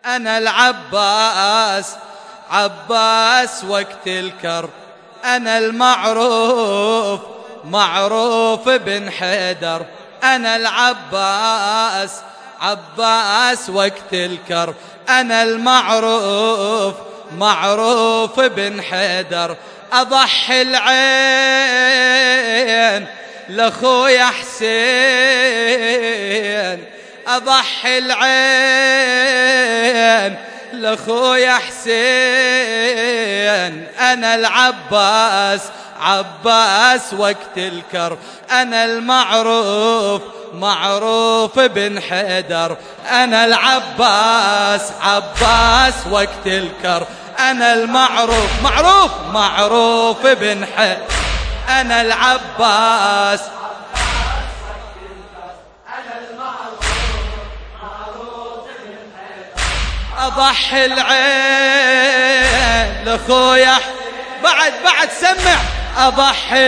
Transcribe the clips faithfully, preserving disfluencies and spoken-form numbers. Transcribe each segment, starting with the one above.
أنا العباس عباس وقت الكرب، أنا المعروف معروف بن حيدر. أنا العباس عباس وقت الكرب، أنا المعروف معروف بن حيدر. أضحي العين لأخويا حسين، أضحي العين لأخويا حسين. أنا العباس عباس وقت الكرب، أنا المعروف معروف بن حيدر. أنا العباس عباس وقت الكرب، أنا المعروف معروف معروف بن حيدر. أنا العباس أضحي العين لأخويا بعد بعد سمع. أضحي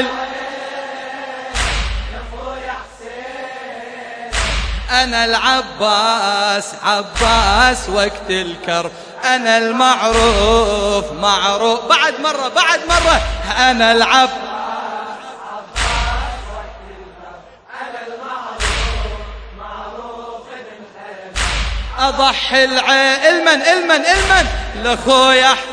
لأخويا حسين، أنا العباس عباس وقت الكرب، أنا المعروف معروف. بعد مرة بعد مرة. أنا العباس عباس وقت الكرب، أنا المعروف معروف بن حيدر. أضحي العين المن المن المن لأخويا حسين،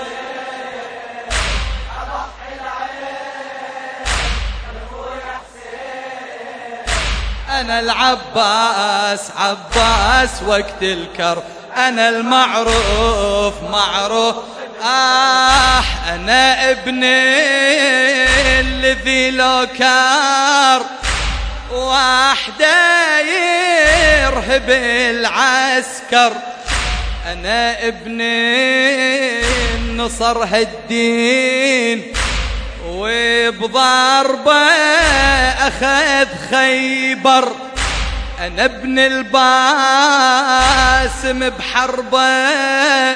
أضحي العين لأخويا حسين. أنا العباس عباس وقت الكرب، أنا المعروف معروف. آه أنا ابني الذي لو كار واحدة يرهب العسكر، أنا ابني نصر هالدين وبضربة أخذ خيبر. أنا ابن الباسم بحربه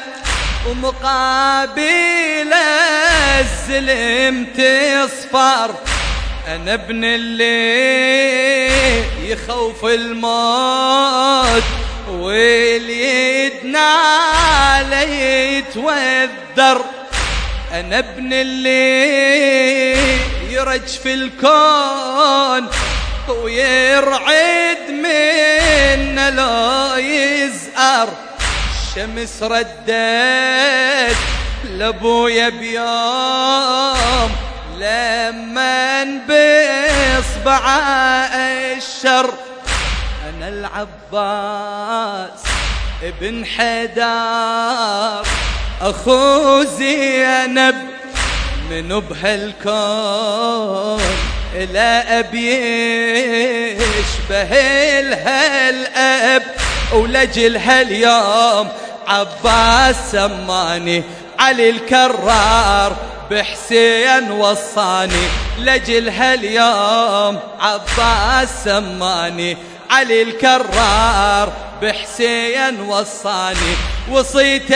ومقابل الزلم تصفر. أنا ابن اللي يخوف الموت واللي يدنى يتوذر. أنا ابن اللي يرج في الكون ويرعد من لو يزأر. الشمس ردت لابويا بيوم لما بإصبع الشر. أنا العباس ابن حيدر أخو زينب، من بهالكون لا أبي يشبه الهالأب. ولجل هاليوم عباس سماني علي الكرار بحسين وصاني. لجل هاليوم عباس سماني علي الكرار بحسين وصاني. وصيت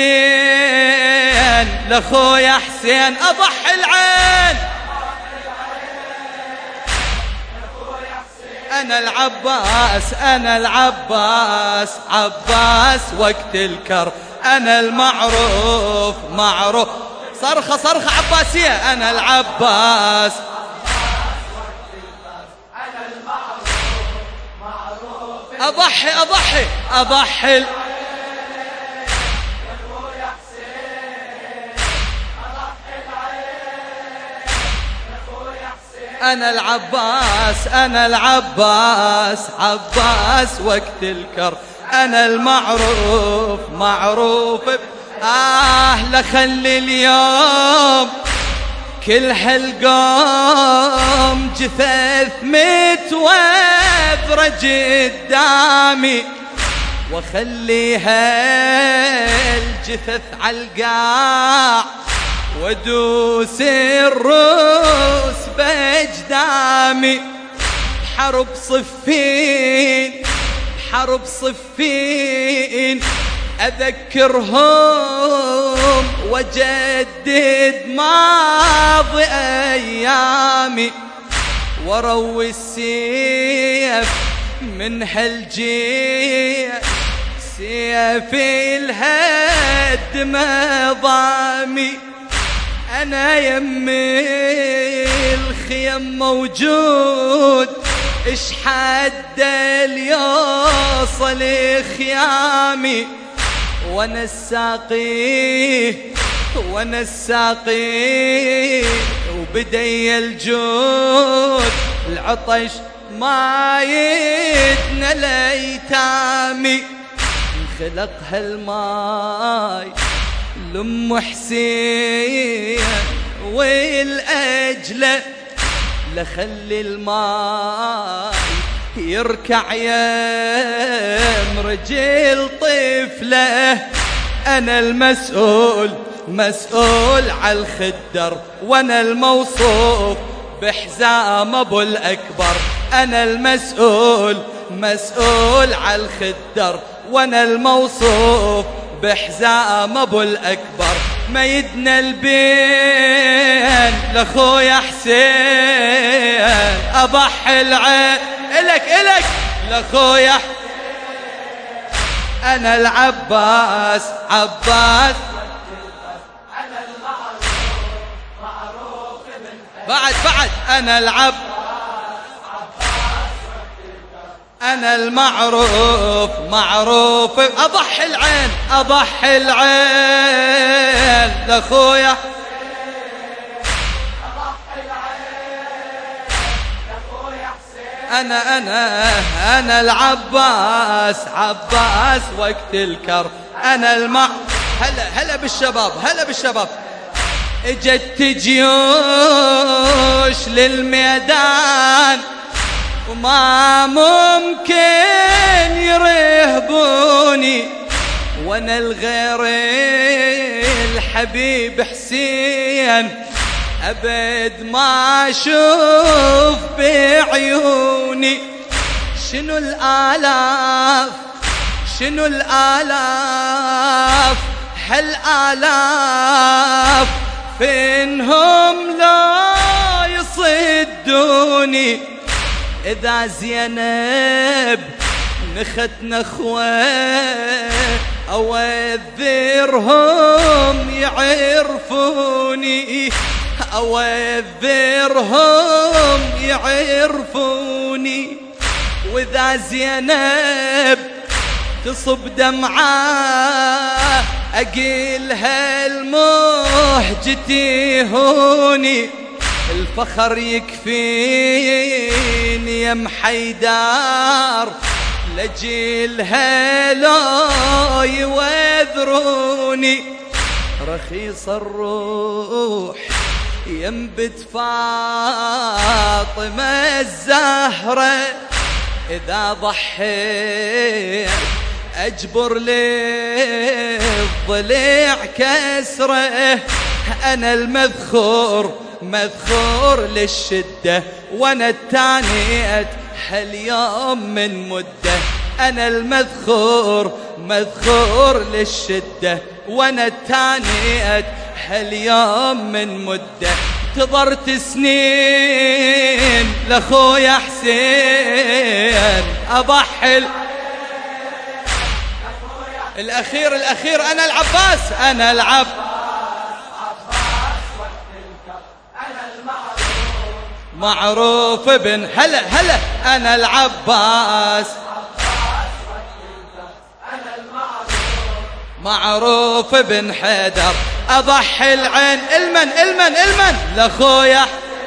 دين لأخويا حسين، أضحي العين أنا العباس أنا العباس عباس وقت الكرب، أنا المعروف معروف. صرخة صرخة عباسية. أنا العباس أنا المعروف معروف. أضحي أضحي أضحي أنا العباس أنا العباس عباس وقت الكرب، أنا المعروف معروف. آه لخلي اليوم كل هالقوم جثث متوذرة قدامي، وخليها الجثث عالقاع ودوس الروس بجدامي. حرب صفين حرب صفين أذكرهم وجدد ماضي أيامي، وروي السيف من هالجيش سيفي الهدم ضامي، أنا يمي الخيم موجود، إش حد اليوصل خيامي، وانا الساقي وانا الساقي وبدي الجود، العطش ما يدنا ليتامي، انخلق هالماي لأم حسين والأجلة، لخلي الماي يركع يم رجل طفله، أنا المسؤول مسؤول على الخدر، وأنا الموصوف بحزام أبو الأكبر، أنا المسؤول مسؤول على الخدر، وأنا الموصوف بحزام أبو الأكبر، ما يدنا البين لأخويا حسين، أضحي العين إلك إلك لأخويا، أنا العباس عباس، أنا المعروف معروف بعد بعد، أنا العب أنا المعروف معروف، أضحي العين أضحي العين لأخويا، أنا أنا أنا العباس عباس وقت الكر، أنا المع هلا هلا بالشباب هلا بالشباب، اجت جيوش للميدان وما ممكن يرهبوني، وانا الغير الحبيب حسين أبد ما أشوف بعيوني، شنو الآلاف شنو الآلاف هالآلاف فينهم لا يصدوني، إذا زينب نخت نخوة أوذرهم يعرفوني، أوذرهم يعرفوني، وإذا زينب تصب دمعة أقيلها المهجتي هوني، الفخر يكفيني يا محيدار، لجيلها لو يوذروني، رخيص الروح ينبت فاطمة الزهرة، إذا ضحيت أجبر للضلع كسره، أنا المذخور مذخور للشدة، وأنا التانيت هاليوم من مدة، أنا المذخور مذخور للشدة، وأنا التانيت هاليوم من مدة، انتظرت سنين لأخويا حسين أضحي الأخير الأخير، أنا العباس أنا العب معروف ابن هلا هلا، أنا العباس معروف ابن حيدر، أضحي العين المن المن المن لأخويا،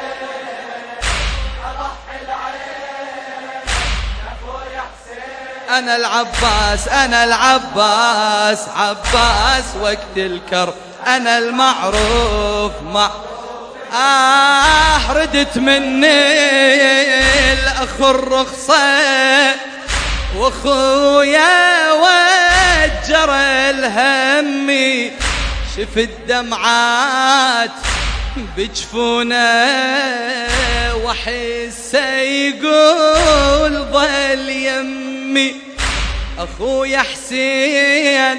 أنا العباس أنا العباس عباس وقت الكر، أنا المعروف مع آه ردت مني الأخ الرخصة، وأخويا وجر الهمي، شفت دمعات بجفونه وحسه يقول ظل يمي، أخويا حسين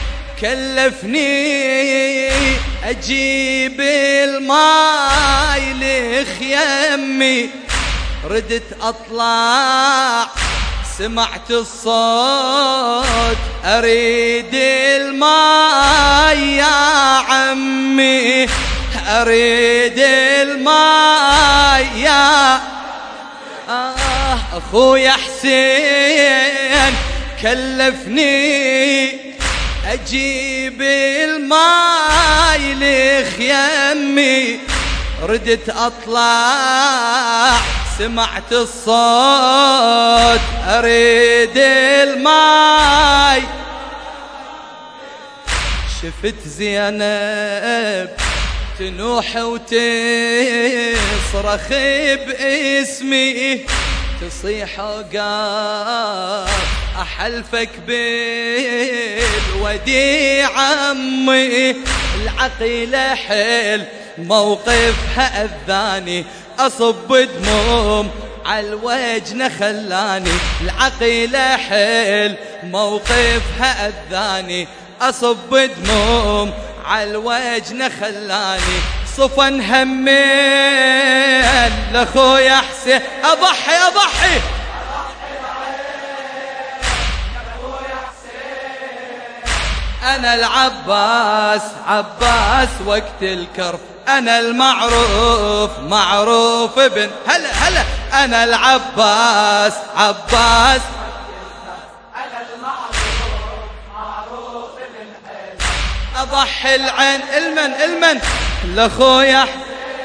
كلفني أجيب الماي لخيمي، ردت أطلع سمعت الصوت أريد الماء يا عمي، أريد الماء يا آه أخويا حسين كلفني أجيب الماء لخيمي، ردت أطلع سمعت الصوت أريد الماء، شفت زينب تنوح وتصرخ باسمي، تصيح وقاف أحلفك بالوديع عمي، العقيلة حيل موقفها أذاني، أصب دموم عالوجنة خلاني، العقيلة حيل موقفها أذاني، أصب دموم عالوجنة خلاني، صفن همين لأخويا حسين أضحي أضحي أنا العباس عباس وقت الكرب، أنا المعروف معروف ابن هلا هلا، أنا العباس عباس، أنا المعروف معروف ابن حسين، أضحي العين المن المن لأخويا حسين،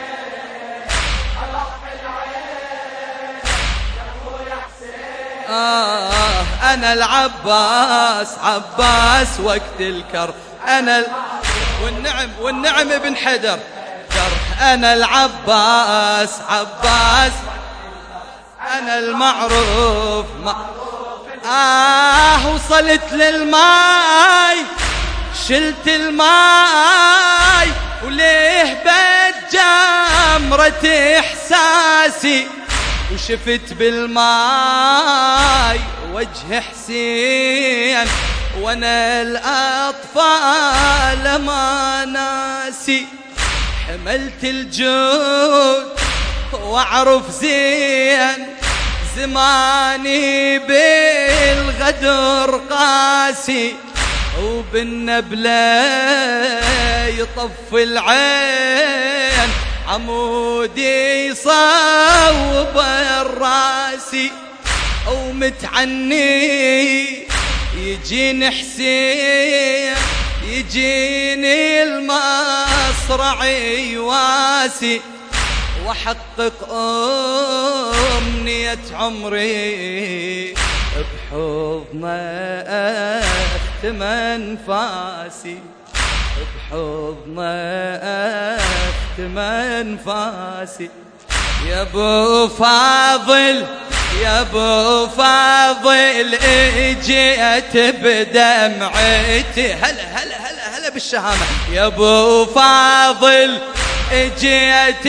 أضحي العين لأخويا حسين، آه أنا العباس عباس وقت الكرب، أنا ال... والنعم والنعم ابن حدر، أنا العباس عباس، أنا المعروف معروف، آه وصلت للماي شلت الماي، وليه بجمرة إحساسي، وشفت بالماي وجه حسين، وانا الأطفال ما ناسي، حملت الجود واعرف زين زماني بالغدر قاسي، وبالنبلة يطفي العين عمودي يصوب الراسي، ومتعني يجيني حسين يجيني المصرع يواسي، واحقق أمنية عمري بحضن أختم أنفاسي، بحضن أختم أنفاسي، يا ابو فاضل يا ابو فاضل اجيت بدمعتي، هلا هلا هلا هلا بالشهامة، يا ابو فاضل اجيت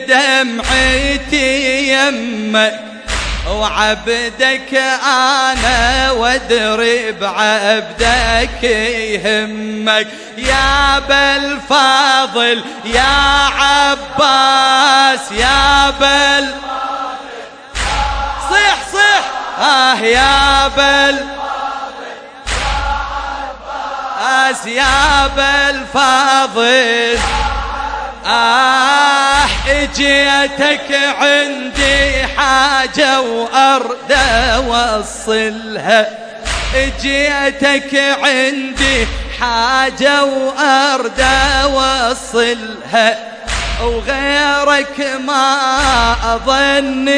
بدمعتي يمك، وعبدك انا وادري بعبدك يهمك، يا بالفاضل يا عباس يا بال صيح صيح آه يا بال عباس يا بالفاضل، آه اجيتك عندي حاجة وأرد أوصلها، اجيتك عندي حاجة وأرد أوصلها، وغيرك ما أظن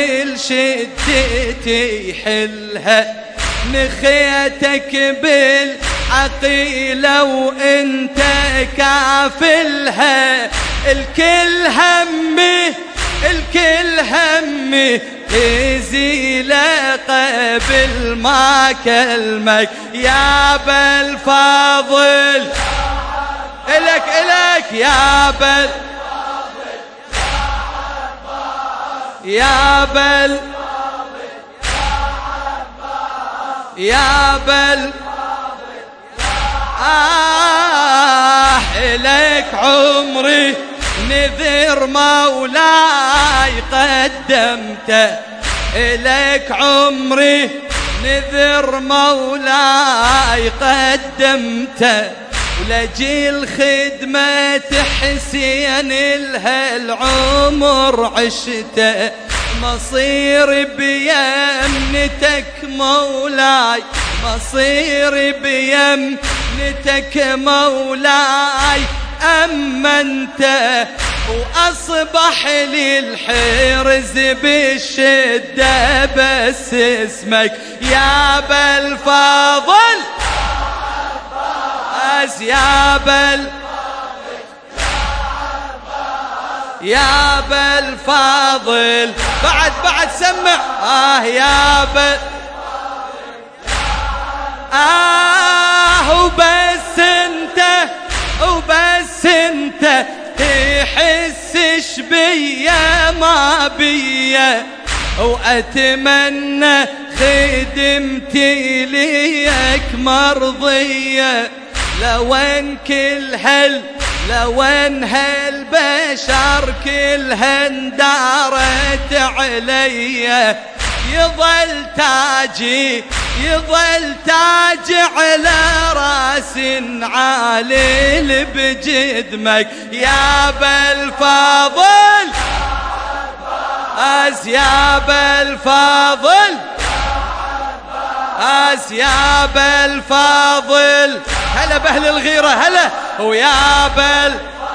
لشدتي يحلها، نخيتك بالعقيلة وانت كافلها، الكل همي الكل همي تزيل قبل ما كلمك، يا بالفاضل إلك إلك يا بل يا بل يا بل آه إليك عمري نذر مولاي قدمته، إليك عمري نذر مولاي قدمته ولجيل خدمة حسين الهالعمر عشته مصير بيمنتك مولاي مصير بيمنتك مولاي أمنته وأصبح لي الحرز بالشدة بس اسمك يا بالفضل يا بل يا بالفاضل بعد بعد سمع آه يا بل آه وبس انت وبس انت تحسش بيا ما بيا وأتمنى خدمتي ليك مرضية لو ان كل هال لو ان هالبشر كلها اندارت علي يظل تاجي يظل تاج على راس عالي بجدمك يا بالفاضل أزياب الفاضل أزياب الفاضل هلا بأهل الغيرة هلا ويا بل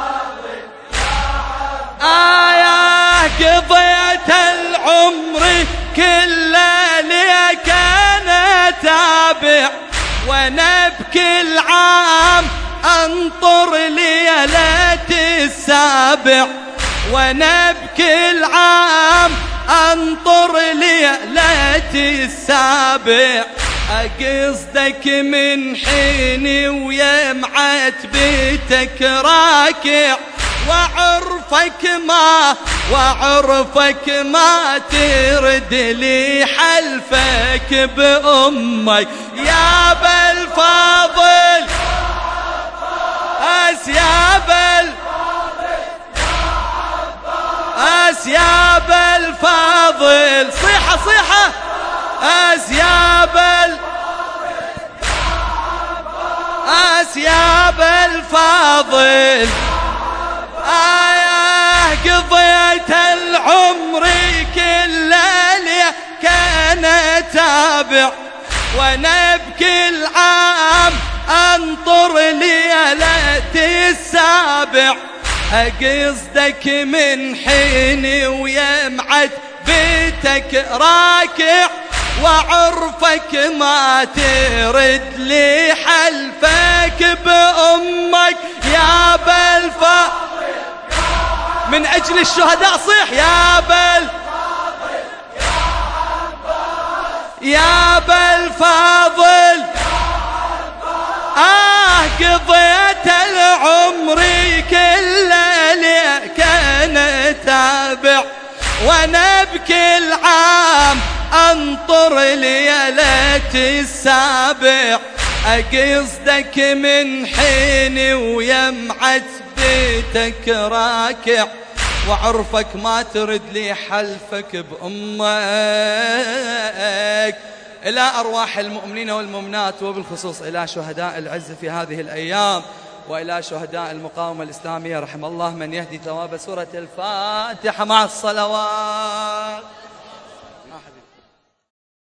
آياه قضيت العمر كله ليك أنا تابع وانا بكل عام انطر ليلة السابع وانا بكل عام انطر ليلة السابع اقصدك من حيني ويمعت بيتك راكع وعرفك ما وعرفك ما ترد لي حلفك بأمك يا بالفاضل أسياب أسياب الفاضل صيحة صيحة أسياب أسياب الفاضل آياه قضيت العمر كله لي كان تابع وانا بكل عام انطر ليلة السابع اقصدك من حيني ويمعت بيتك راكع وعرفك ما ترد لي حلفك بأمك يا بالفا من أجل الشهداء صيح يا بل يا بالفاضل آه قضيت العمر كله لي كان تابع وانا بكل عام انطر ليلة السابع اقصدك من حيني ويمعت بيتك راكع وعرفك ما ترد لي حلفك بأمك. إلى أرواح المؤمنين والمؤمنات وبالخصوص إلى شهداء العز في هذه الأيام وإلى شهداء المقاومة الإسلامية رحم الله من يهدي ثواب سورة الفاتحة مع الصلوات.